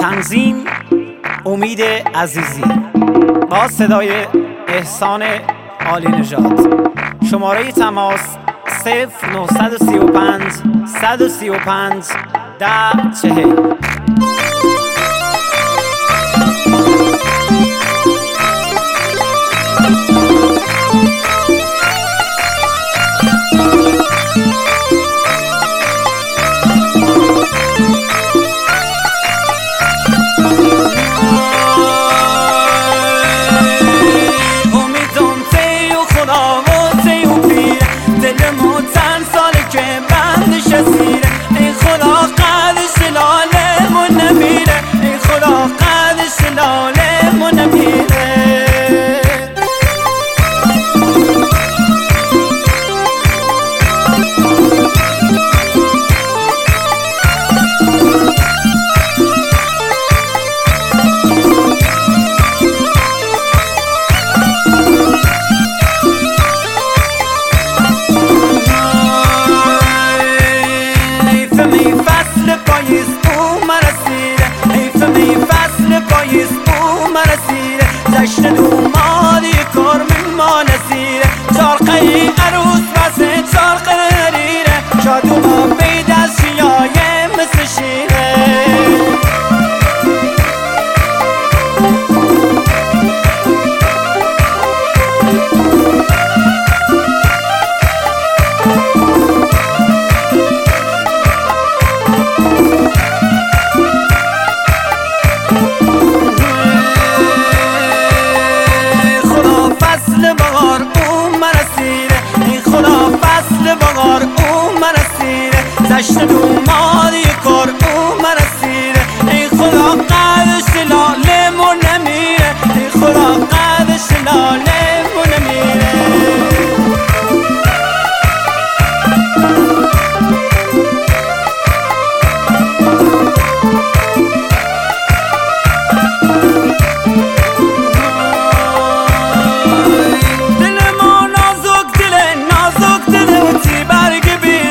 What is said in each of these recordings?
تنظیم امید عزیزی با صدای احسان عالی نژاد. شماره تماس 0935 135 1040. جشن دومادی کار ما نسیره چارقه عروس واسه چارقه نریره شادوما بید از شیایه مثل شیره جشن دومادی کار مرسیره ای خدا قدش لالمون نمیره ای خدا قدش لالمون نمیره دل ما نازک دل و تی برگ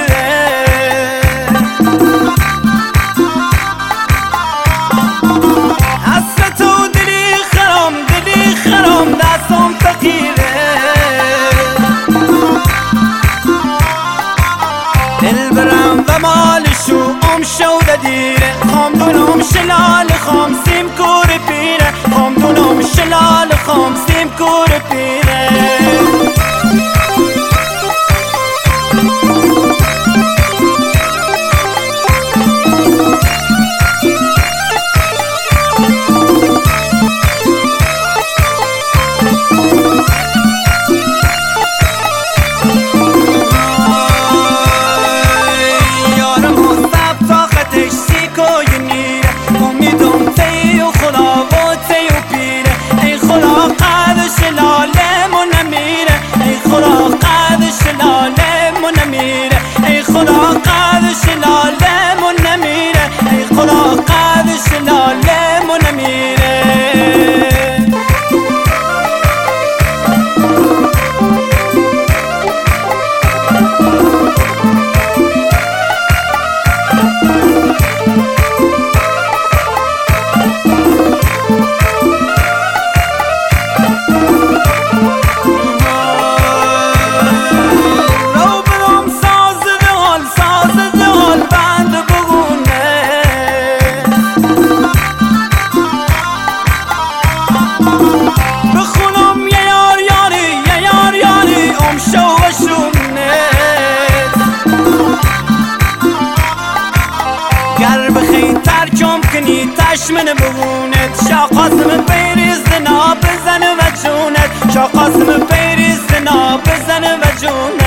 دیره خام دونم شلال خام سیم کور پیره خام دونم شلال خام سیم کور پیره تشمن بگونت شا قاسم پیریز دنا بزن و جونت شا قاسم پیریز دنا بزن و جونت